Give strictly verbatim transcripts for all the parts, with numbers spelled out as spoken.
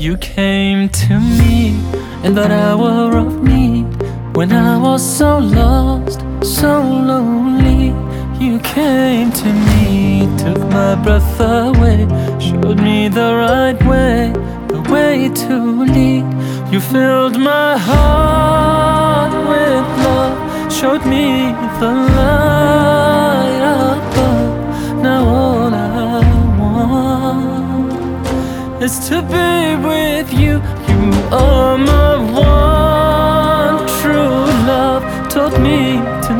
You came to me in that hour of need, when I was so lost, so lonely. You came to me, took my breath away, showed me the right way, the way to lead. You filled my heart with love, showed me the light above. Now all I want is to be with you. You are my one true love, taught me to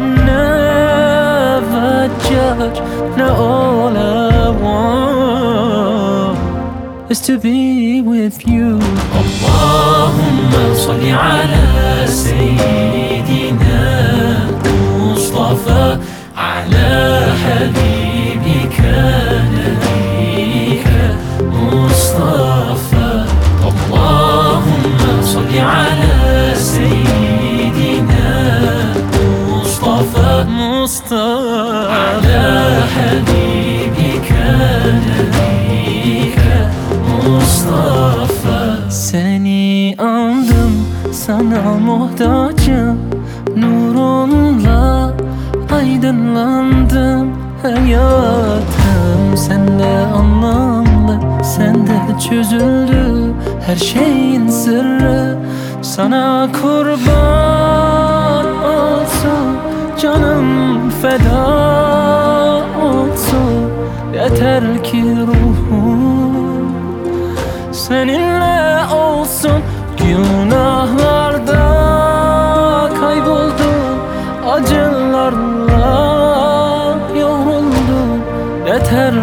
never judge. Now all I want is to be with you. Allahumma salli ala Sayyidina Mustafa, ala Habibika Nabika Mustafa. Allahumma salli ala Sayyidina Mustafa, Mustafa, ala Habibika Nabika Mustafa. Seni andım, sana muhtacım. Nurunla aydınlandım. Hayatım sende anlamlı, sende çözüldü her şeyin sırrı. Sana kurban olsun, canım feda olsun. Yeter ki ruhum seninle olsun. Günahlarda kayboldum, acılarla yoruldum. Yeter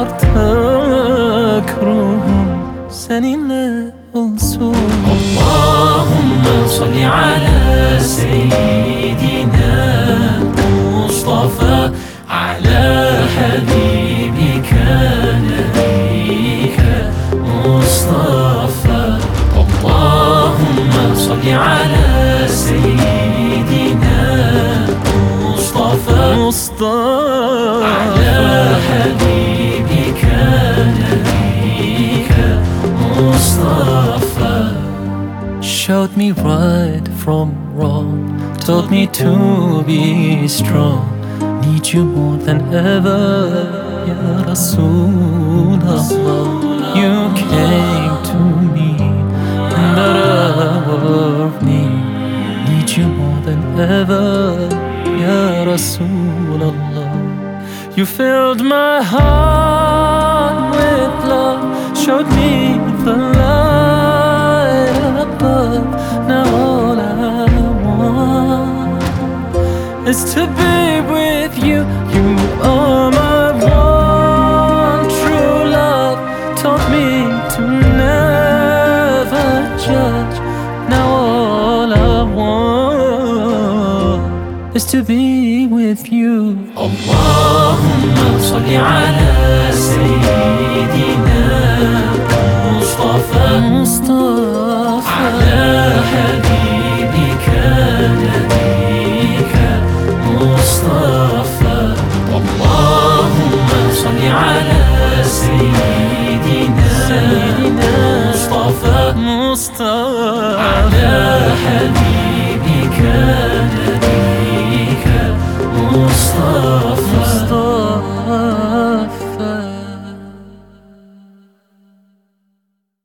artık ruhum seninle olsun. Allahumma salli ala Seyyidina Mustafa, ala Habibika Nabika Mustafa. Allahumma salli ala Seyyidina Mustafa, Mustafa, ala Habibika Nabika Mustafa. Showed me right from wrong, told me to be strong. Need you more than ever, Ya Rasulallah. You came to me in that hour of need. Need you more than ever, Ya Rasulallah. You filled my heart with love, showed me the light above. Now all I want is to be with you. You are my one true love, taught me to never judge. Now all I want is to be with you. Allahumma salli ala Sayyidina Mustafa, Mustafa, ala Habibika